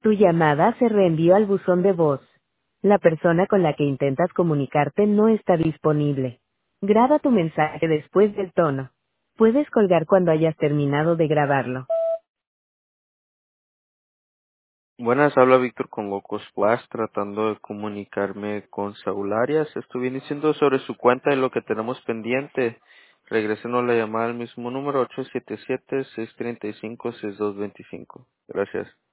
Tu llamada se reenvió al buzón de voz. La persona con la que intentas comunicarte no está disponible. Graba tu mensaje después del tono. Puedes colgar cuando hayas terminado de grabarlo. Buenas, habla Víctor con Locos Plus, tratando de comunicarme con Saúl Arias. Estoy viene diciendo sobre su cuenta y lo que tenemos pendiente. Regresenos la llamada al mismo número 877-635-6225. Gracias.